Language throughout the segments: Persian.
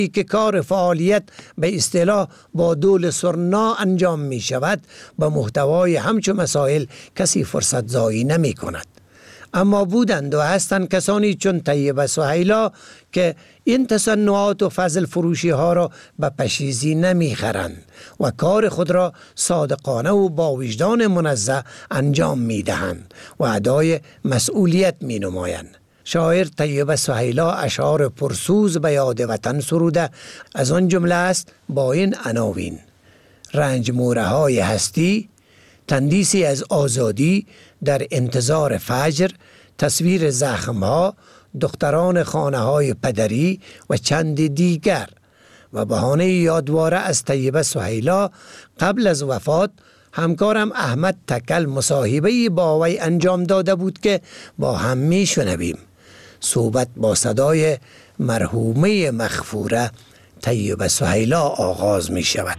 که کار فعالیت به اصطلاح با دول سرنا انجام می شود، به محتوای همچون مسائل کسی فرصت ضایع نمی کند. اما بودند و هستند کسانی چون طیبه سهیلا که این تصنعات و فضل فروشی ها را به پشیزی نمی خرند و کار خود را صادقانه و با وجدان منزه انجام می دهند و ادای مسئولیت می نمایند. شاعر طیبه سهیلا اشعار پرسوز به یاد وطن سروده، از آن جمله است با این عناوین: رنج موره های هستی، تندیسی از آزادی، در انتظار فجر، تصویر زخمها، دختران خانه های پدری و چند دیگر. و بهانه یادواره از طیبه سهیلا قبل از وفات همکارم احمد تکل مصاحبه‌ای با وی انجام داده بود که با هم می شنویم. صحبت با صدای مرحومه مغفوره طیبه سهیلا آغاز می شود.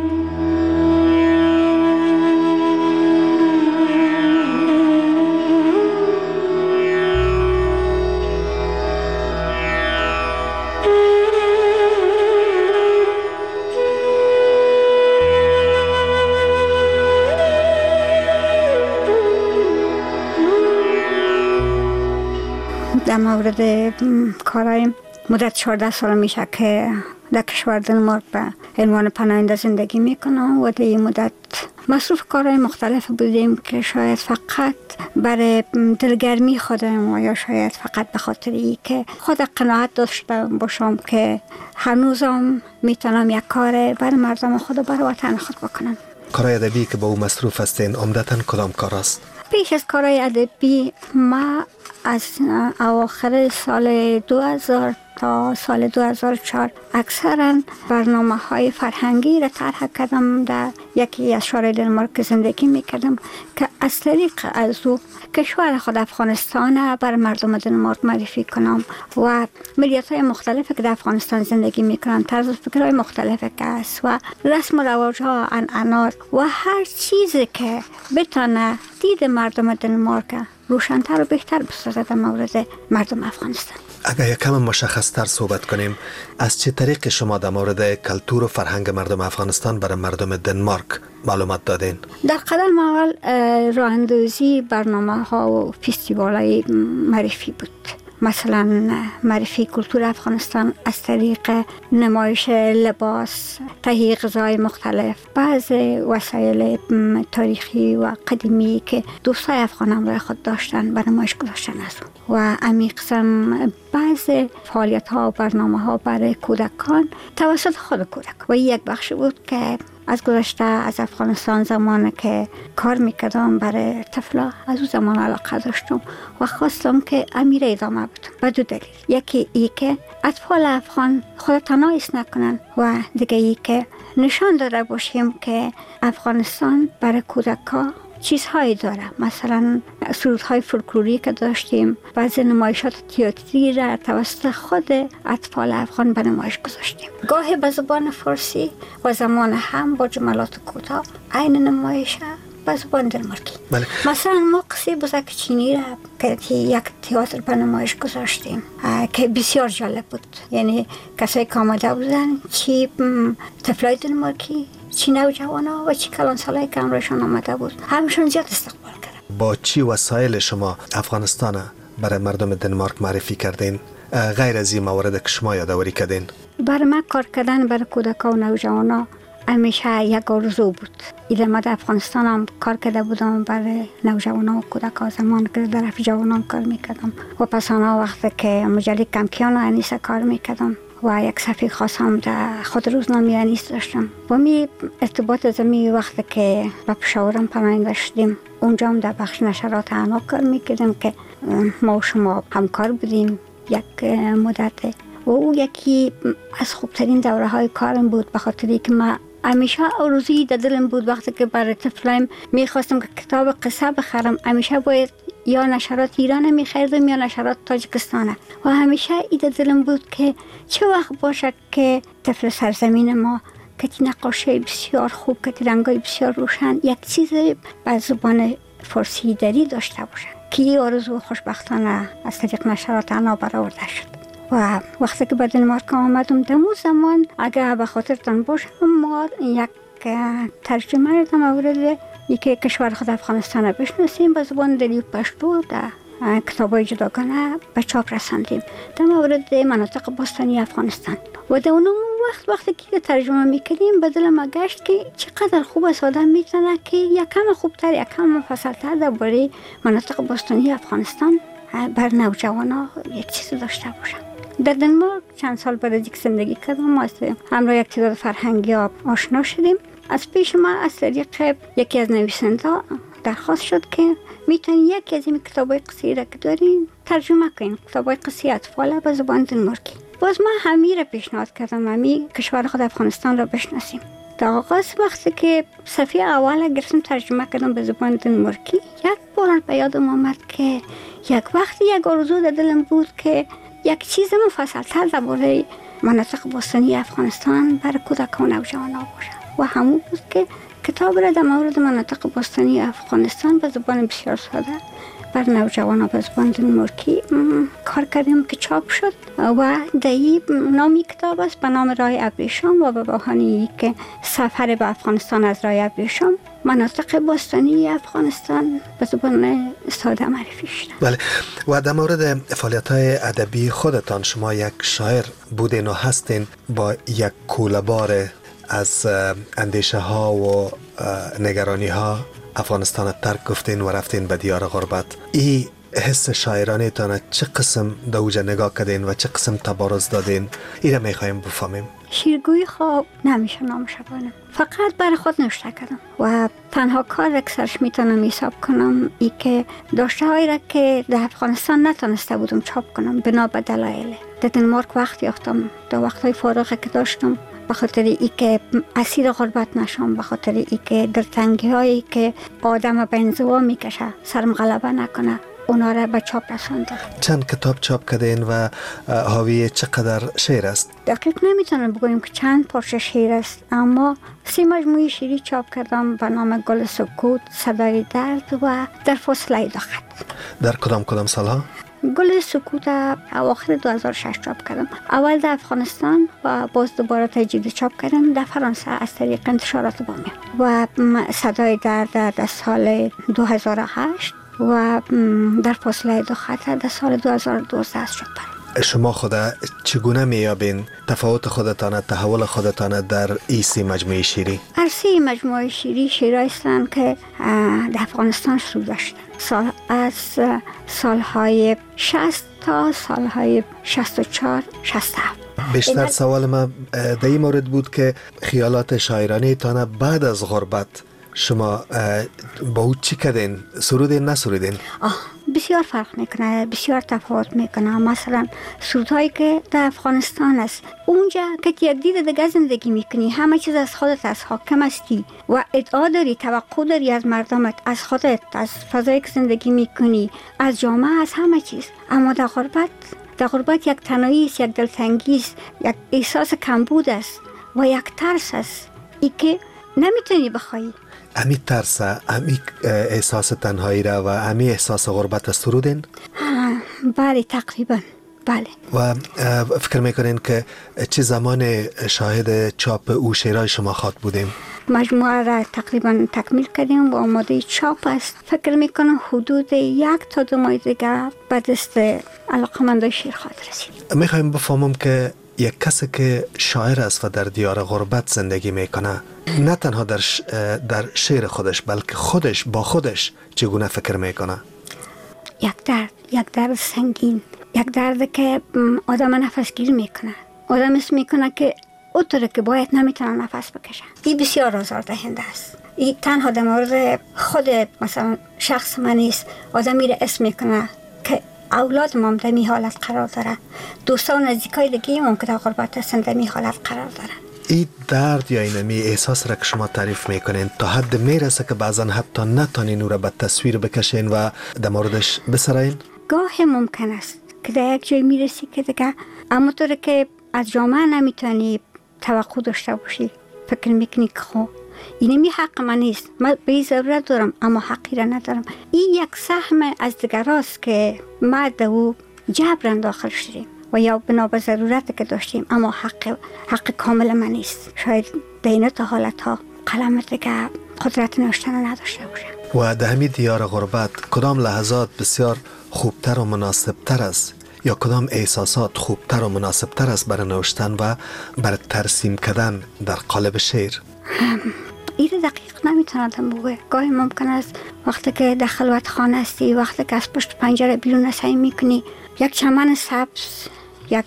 در مورد کارهای مدت 14 سال میشه که در کشور دنمارک به عنوان پناهنده زندگی میکنم و در این مدت مصروف کارهای مختلف بودیم که شاید فقط برای دلگرمی خودم و یا شاید فقط به خاطری که خود قناعت داشته باشم که هنوزم میتونم یک کار برای مردم خود و برای وطن خود بکنم. کارهای ادبی که با او مصروف هستین عمدتاً کدام کار است؟ پیش از کارهای ادبی ما از اواخر سال 2000 تا سال 2004 اکثرا برنامه‌های فرهنگی را طرح کردم در یکی از شهرهای دنمارک زندگی می‌کردم که از طریق از او کشور خود افغانستان بر مردم دنمارک معرفی کنم و ملیت‌های مختلفی که در افغانستان زندگی می‌کنند، طرز فکرهای مختلفی که است و رسم و رواج‌ها، عنعنات و هر چیزی که بتونه دید مردم دنمارک روشن‌تر و بهتر بسازد در مورد مردم افغانستان. اگر یکم مشخص‌تر صحبت کنیم، از چه طریق شما در مورد کلتور و فرهنگ مردم افغانستان برای مردم دنمارک معلومات دادین؟ در قدم اول راه اندازی برنامه‌ها و فستیوال‌های معرفی بود. مثلا معرفی کلتور افغانستان از طریق نمایش لباس، تهیه غذای مختلف، بعض وسایل تاریخی و قدیمی که دوستای افغان همراه خود داشتن به نمایش گذاشتن از و عمیق‌تر بعض فعالیت‌ها و برنامه‌ها برای کودکان توسط خود کودک و یک بخش بود که از گذشته از افغانستان زمانی که کار میکردم برای طفلا از اون زمان علاقه داشتم و خواستم که امیره ادامه بدم به دو دلیل. یکی ای که اطفال افغان خود تنها ایست نکنن و دیگه ای که نشان داده باشیم که افغانستان برای کودکا چیزهایی داره. مثلا سرودهای فولکلوری که داشتیم، بعضی نمایشات تئاتری را توسط خود اطفال افغان به نمایش گذاشتیم، گاهی به زبان فارسی و زمان هم با جملات کوتاه، عین نمایش به زبان دنمارکی. بله. مثلا ما قصه بزرگ چینی را که یک تئاتر به نمایش گذاشتیم که بسیار جالب بود. یعنی کسایی که آمده بودن، چی طفلای دنمارکی، چی نوجوانا و چی کلان سالایی که همراهشان آمده بود، همشون زیاد استقبال کردن. با چی وسایل شما افغانستان برای مردم دنمارک معرفی کردین غیر از این موارد که شما یادآوری کردین؟ برای من کار کردن برای کودکان و نوجوانا همیشه یک آرزو بود. ایده ما در افغانستان هم کار کرده بودم برای نوجوانان و کودکان زمان که در رفت جوانان کار میکردم و پس آنها وقتی که مجله کمکیان و انیس کار میکردم و یک صفحه خاص هم در خود روزنامه انیس داشتم و می ارتباط زمین وقتی که به پشاورم پناهنده شدیم اونجا هم در بخش نشرات اعنا کار میکردم که ما و شما همکار بودیم یک مدت و او یکی از خوبترین دوره های کارم بود به خاطری که من همیشه آرزویی در دلم بود وقتی که برای طفلایم میخواستم که کتاب قصه بخرم همیشه باید یا نشرات ایران میخریدم یا نشرات تاجیکستان و همیشه ای در دلم بود که چه وقت باشه که طفل سرزمین ما که نقاشی بسیار خوب که رنگای بسیار روشن یک چیز به زبان فارسی دری داشته باشه که این آرزو خوشبختانه از طریق نشرات اعنا برآورده شد و وقتی که به دنمارک آمدم دمو زمان اگر به خاطرتان باشه ما یک ترجمه در مورد یکی کشور خود افغانستان بشناسیم به زبان دری پشتو در کتابای جداگانه به چاپ رساندیم در مورد مناطق باستانی افغانستان و در اون وقتی که ترجمه میکنیم به دلم گشت که چقدر خوب است آدم میتونه که یکم خوبتر یکم مفصلتر درباره مناطق باستانی افغانستان بر نوجوانا یک چیز داشته باشم. در دنمارک چند سال بعد از یک زندگی کردم ما همراه یک تعداد فرهنگی ها آشنا شدیم. از پیش ما از طریق یکی از نویسنده درخواست شد که میتونی یکی از این کتابای قصه را که دارین ترجمه کنین، کتابای قصه اطفال به زبان دنمارکی. باز من همین را پیشنهاد کردم، همین کشور خود افغانستان را بشناسیم. در آغاز وقتی که صفحه اول گرفتم ترجمه کردم به زبان دنمارکی، یک بار به یادم آمد که یک وقتی یک آرزو در دلم بود که یک چیز مفصل‌تر درباره مناطق باستانی افغانستان برای کودکان و نوجوانان باشه و همون بود که کتاب را در مورد مناطق باستانی افغانستان به زبان بسیار ساده بر نوجوانان به زبان دنمارکی کار کردیم که چاپ شد و دایی نامی کتاب است به نام راه ابریشم و به بهانه‌ای که سفر به افغانستان از راه ابریشم مناطق باستانی افغانستان به زبان ساده معرفی شد. بله. و در مورد فعالیت‌های ادبی خودتان شما یک شاعر بودین و هستین با یک کوله‌بار از اندیشه ها و نگرانی ها افغانستان ترک گفتین و رفتین به دیار غربت. این حس شاعرانه تانه چه قسم در اوجه نگاه کردین و چه قسم تبارز دادین؟ این را میخواییم بفهمیم. شیرگویی خواب نمیشه نامش بانم، فقط برای خود نوشته کردم و تنها کار اکثرش میتونم حساب کنم ای که داشته هایی را که در افغانستان نتونسته بودم چاپ کنم بنا به دلایل. در دنمارک وقت یافتم، در وقتهای فارغه که داشتم به خاطر ای که اسیر غربت نشم، به خاطر ای که دلتنگی هایی که آدم به انزوا میکشه سرم غلبه نکنه، اونا را به چاپ رساندم. چند کتاب چاپ کردین و حاوی چقدر شعر است؟ دقیق نمیتونم بگویم که چند پارچه شعر است، اما 3 مجموعه شعری چاپ کردم به نام گل سکوت، صدای درد و در فاصله دو خط. در کدام سالها؟ گل سکوت اواخر 2006 چاپ کردم. اول در افغانستان و باز دوباره تجدید چاپ کردم در فرانسه از طریق انتشارات بامیان و صدای درد در سال 2008 و در فاصله دو خط در سال 2012 چاپ کردم. شما خود چگونه میابین تفاوت خودتان، تحول خودتان در این 3 مجموعه شیری؟ هر 3 مجموعه شیری شیرایی هستند که در افغانستان شروع داشتن از سالهای 60 تا سالهای 64 67. بیشتر سوال من در این مورد بود که خیالات شاعرانه تانه بعد از غربت شما با او چی کردین؟ سرودین نسرودین؟ بسیار فرق میکنه، بسیار تفاوت میکنه. مثلا سرودهایی که در افغانستان است، اونجا که یک دید دیگه زندگی میکنی، همه چیز از خودت، از حاکم هستی و ادعا داری، توقع داری از مردمت، از خودت، از فضایی که زندگی میکنی، از جامعه، از همه چیز. اما در غربت یک تنهایی است، یک دلتنگی است، یک احساس کمبود است و یک ترس است ای که نمیتونی بخوایی. امی ترس، امی احساس تنهایی را و امی احساس غربت سرودین؟ بله تقریبا بله. و فکر میکنین که چه زمان شاهد چاپ او شعرهای شما خواهد بودیم؟ مجموعه را تقریبا تکمیل کردیم و آماده چاپ است. فکر میکنم حدود 1 تا 2 ماه دیگر به دست علاقه‌مندان شعر خواهد رسید. میخوایم بفهمم که یک کسی که شاعر است و در دیار غربت زندگی میکنه نه تنها در شعر خودش بلکه خودش با خودش چگونه فکر میکنه؟ یک درد سنگین، یک درد که آدم نفس گیر میکنه، آدم اسم میکنه که اونطوره که باید نمیتونه نفس بکشه. این بسیار آزاردهنده است. این تنها در مورد خود مثلا شخص من نیست، آدم میره اسم میکنه که اولاد ما در این حالت قرار داره، دوستان نزدیکای دیگه ما که در غربت هستن در این حالت قرار داره. این درد یا اینمی احساس را که شما تعریف میکنین تا حد میرسه که بعضا حتی نتانین او را به تصویر بکشین و در موردش بسرین؟ گاه ممکن است که در یک جای میرسی که دیگه اما طوره که از جامعه نمیتونی توقع داشته باشی، فکر میکنی که خب اینمی حق من نیست، من به این ضرورت دارم اما حقی را ندارم. این یک سهم از دیگر است که ما در او جبران داخل شدیم و یا بنا به ضرورت که داشتیم، اما حق کامل من نیست. شاید دینه تا حالت ها قلم دیگه قدرت نوشتن نداشته باشه. و در همین دیار غربت کدام لحظات بسیار خوبتر و مناسبتر است یا کدام احساسات خوبتر و مناسبتر است برای نوشتن و برای ترسیم کردن در قالب شعر؟ این دقیق نمیتونم بگم. گاهی ممکن است وقتی که در خلوت خانه هستی، وقتی که از پشت پنجره بیرون سعی میکنی، یک چمن سبز، یک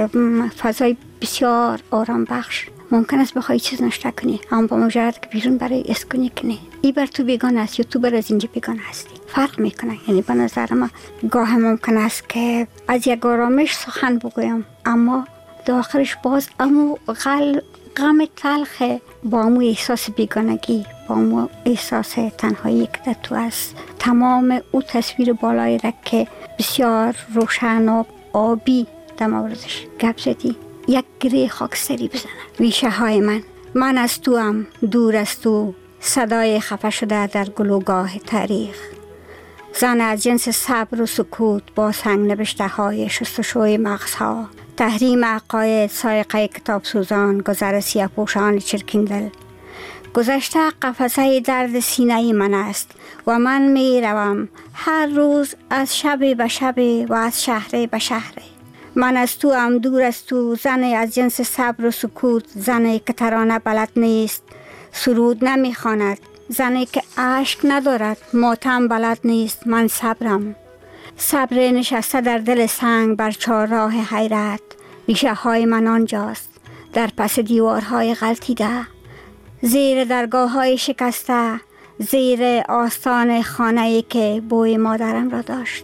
فضای بسیار آرام بخش، ممکن است بخوای چیز نوشته کنی، اما با مجرد که بیرون برای اسکنی کنی، این بر تو بیگانه است یا تو بر از اینجا بیگانه هستی، فرق میکنه. یعنی به نظر من گاه ممکن است که از یک آرامش سخن بگویم، اما داخلش باز امو غم تلخ، با امو احساس بیگانگی، با امو احساس تنهایی که در تو است. تمام او تصویر بالای را که بسیار روشن و آبی در موردش گپ زدی، یک گره خاکستری بزنه. ریشه های من از تو هم دور از تو، صدای خفه شده در گلوگاه تاریخ. زن از جنس صبر و سکوت با سنگ نبشته های شستشوی مغزها، تحریم عقاید، سایقه کتاب سوزان، گذر سیاه پوشان چرکین دل. گذشته قفسه درد سینه من است و من می روم هر روز از شب به شب و از شهر به شهر. من از تو هم دور از تو، زن از جنس صبر و سکوت، زنی که ترانه بلد نیست، سرود نمی خواند، زنی که اشک ندارد، ماتم بلد نیست. من صبرم، صبر نشسته در دل سنگ بر چهارراه حیرت. ریشه های من آنجاست، در پس دیوارهای غلطیده، زیر درگاه های شکسته، زیر آستان خانه‌ای که بوی مادرم را داشت.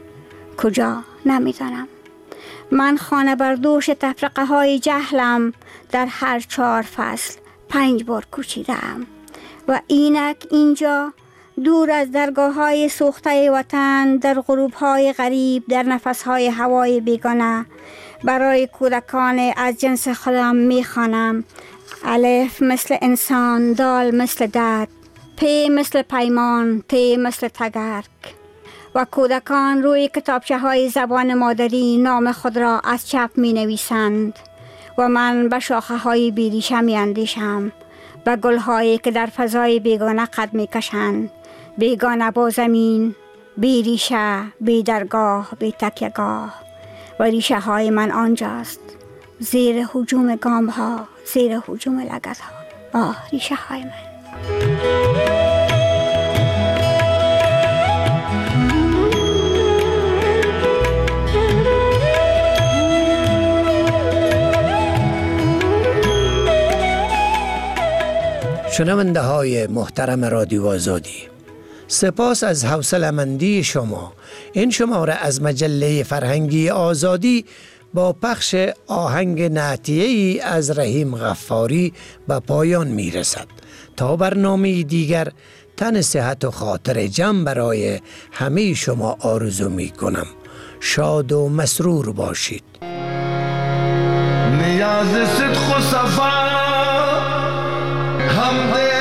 کجا نمیدانم. من خانه بردوش تفرقه های جهلم، در هر 4 فصل 5 بار کوچیدم و اینک اینجا دور از درگاه های سوخته وطن، در غروب های غریب، در نفس های هوای بیگانه، برای کودکان از جنس خودم میخوانم. الف مثل انسان، دال مثل دد، پی مثل پیمان، تی مثل تگرگ. و کودکان روی کتابچه های زبان مادری نام خود را از چپ می نویسند و من به شاخه های بیریشه می اندیشم، به گل هایی که در فضای بیگانه قد می کشند، بیگانه با زمین، بی ریشه، بی درگاه، بی تکیه‌گاه. و ریشه های من آنجاست، زیر هجوم گام ها، زیر هجوم لگد ها. ریشه های من. شنونده های محترم رادیو آزادی، سپاس از حوصله‌مندی شما. این شماره از مجله فرهنگی آزادی با پخش آهنگ نعتیه‌ای از رحیم غفاری به پایان می رسد. تا برنامه دیگر، تن صحت و خاطر جمع برای همه شما آرزو می کنم. شاد و مسرور باشید. نیاز صدق و صفا هم